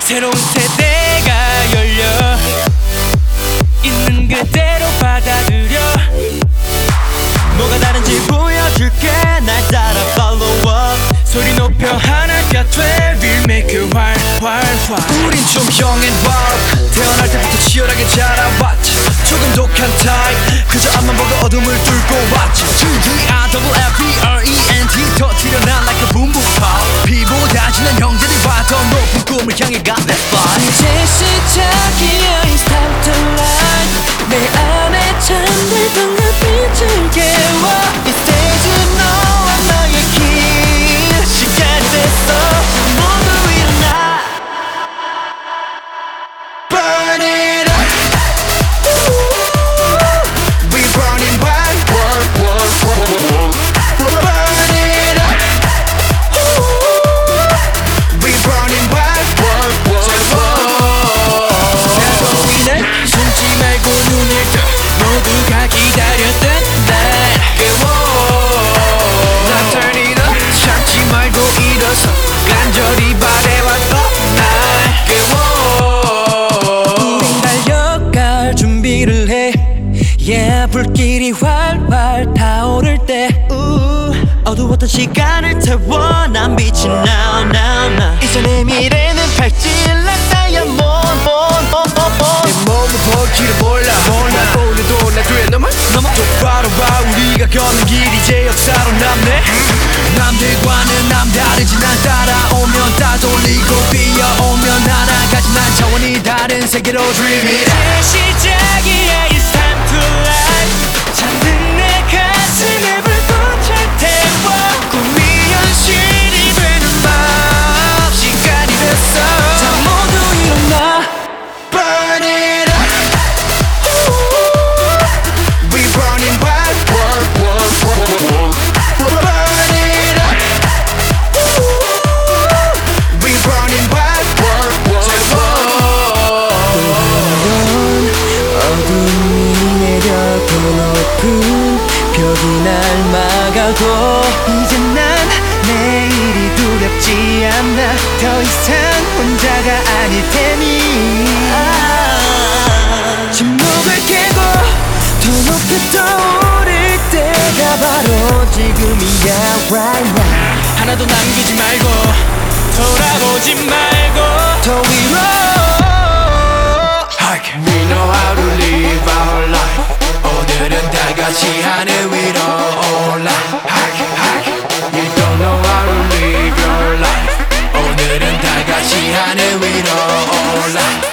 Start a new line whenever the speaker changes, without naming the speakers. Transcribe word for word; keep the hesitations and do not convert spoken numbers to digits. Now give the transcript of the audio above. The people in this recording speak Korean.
새로운 세대가 열려 있는 그대로 받아들여
뭐가 다른지 보여줄게 날 따라 follow up
소리 높여 하나가 돼 We'll make you 활활활
우린 좀 young and wild 태어날 때부터 치열하게 자라왔지 조금 독한 타입 그저 앞만 보고 어둠을 뚫고 왔지 G R double F E R E N T 터뜨려 난 like a boom boom pop 피보다 진한 형제들과 더 높은 꿈을 향해 가 Let's fly
이제 시작이야 It's time to life 내 안에 잠들 빛을 깨워 이 스테이지 너와 나의 길 시간이 됐어 모두 일어나
Burn it up We burning bright Work, work, work, work Burn it up We burning bright Work, work, work
나도 이날 숨지 말고 눈을 떠 모두가 기다렸던 날 깨워
나 turn it up 참지 말고 일어서 간절히 바래왔던 날
깨워 우린 달려갈 준비를 해 Yeah 불길이 활활 타오를 때
uh, 어두웠던 시간을 태워 난 빛이 now now now 이제 내 미래는 발질난 다이아몬드 내 몸을 볼지를 몰라 몰라 오늘도 나 뒤에 넘어 넘어 똑바로 봐 우리가 걷는 길 이제 역사로 남네 남들과는 남다르지 난 따라오면 따돌리고 뛰어오면 하나같이 난 차원이 다른 세계로 dream it
이제 시작이야 It's time to life 잠든 내 가슴에 불꽃을 태워
꿈이 현실이 되는 밤 시간이 됐어
자 모두 일어나
Burn it up We burning bright Work, work, work, work Burn it up We burning bright Work, work, work
어둠이 내려 더 높은 벽이 날 막아도
이제 난 내일이 두렵지 않아 더 이상 혼자가 아닐 테니
아,
침묵을 깨고 더 높이 떠오를 때가 바로 지금이야 right now
하나도 남기지 말고 돌아보지 말고
더 위로
We know how to live our life 오늘은 다 같이 하늘 위로 올라 You don't know how to live your life 오늘은 다 같이 하늘 위로 올라